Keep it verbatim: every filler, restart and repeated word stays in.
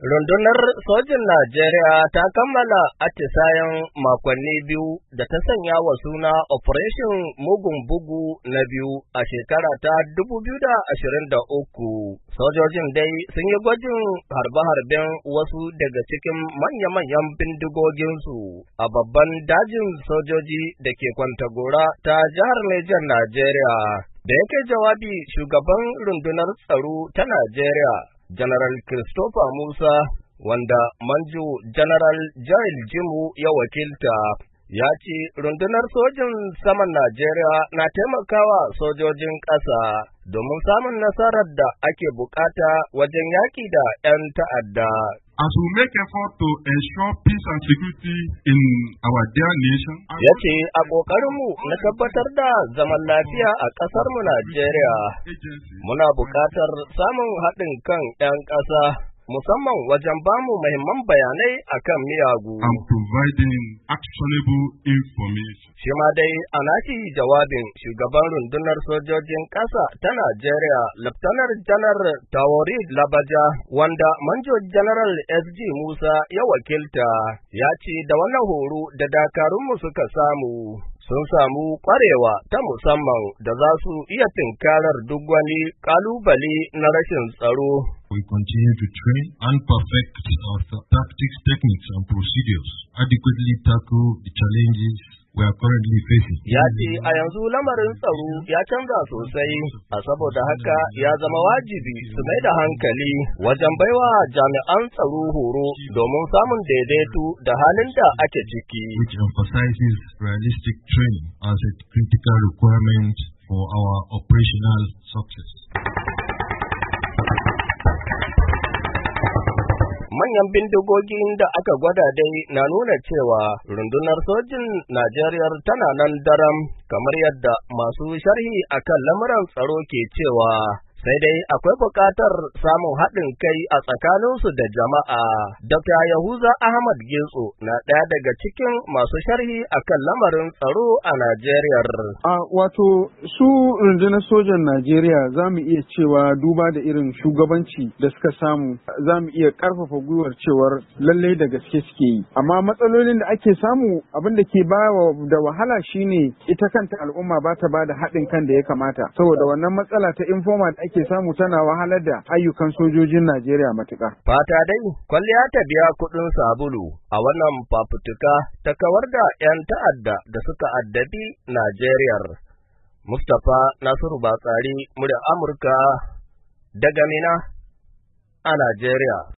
Rundunar Sojin Najeriya ta kammala atisayen makonni biyu da ta sanya wa suna Operation Mugun Bugu na biyu a shekara ta dubu biyu da ashirin da uku. Sojojin dai sun yi gwajin harbe-harben wasu daga cikin manya-manyan bindigoginsu a babban dajin sojoji da ke Kwantagora ta jihar Nijar Najeriya. Da yake jawabi, shugaban rundunar tsaro ta Najeriya General Christopher Musa, wanda Manjo General Jail Jimu ya wakilta, ya ce rundunar sojin saman Najeriya na taimakawa sojojin ƙasa domin samun nasarar da ake bukata wajen yaƙi da ‘yan ta'adda. As we make effort to ensure peace and security in our dear nation, ya ce a ƙoƙarinmu na tabbatar da zaman lafiya a ƙasarmu Najeriya, muna buƙatar samun haɗin kan ‘yan ƙasa, musamman wajen bamu muhimman bayanai akan miyagu. and providing actionable information. Shi ma dai a nashi jawabin, shugaban rundunar sojojin ƙasa ta Najeriya, Laftanar Janar Taoreed Labaja, wanda Manjo General S G Musa ya wakilta, ya ce da wannan horo da dakarunmu suka samu, sun samu ƙwarewa ta musamman da za su iya tinkarar duk wani ƙalubale na rashin tsaro. We continue to train and perfect our tactics, techniques, and procedures, adequately tackle the challenges we are currently facing. Ya ce a yanzu lamarin tsaro ya canza sosai, a saboda haka ya zama wajibi su mai da hankali wajen baiwa jami'an tsaro horo domin samun daidaito da halin da ake ciki. Which emphasizes realistic training as a critical requirement for our operational success. Manyan bindigogin da aka gwada dai na nuna cewa rundunar sojin Najeriya tana nan daram, kamar yadda masu sharhi akan lamuran tsaro ke cewa, sai dai akwai buƙatar samun haɗin kai a tsakaninsu da jama'a. Dokta Yahuza Ahmad Getso na ɗaya daga cikin masu sharhi akan lamarin tsaro a Najeriya. A wato su rundunar sojan Najeriya za mu iya cewa duba da irin shugabanci da suka samu, za mu iya ƙarfafa gwiwar cewar lallai da gaske suke yi. Amma matsalolin da ake samu, abin da ke ba da wahala shine ita kanta al'umma ba ta ba da haɗin kan da ya kamata. Saboda wannan matsala ta informa da ake ke samu tana wahalar da ayyukan sojojin Najeriya matuƙa. Fata dai, kwalliya ta biya kuɗin sabulu a wannan fafutuka ta kawar da ‘yan ta'adda da suka addabi Najeriya. Mustapha Nasiru Batsari, murya Amurka, daga Mina a Najeriya.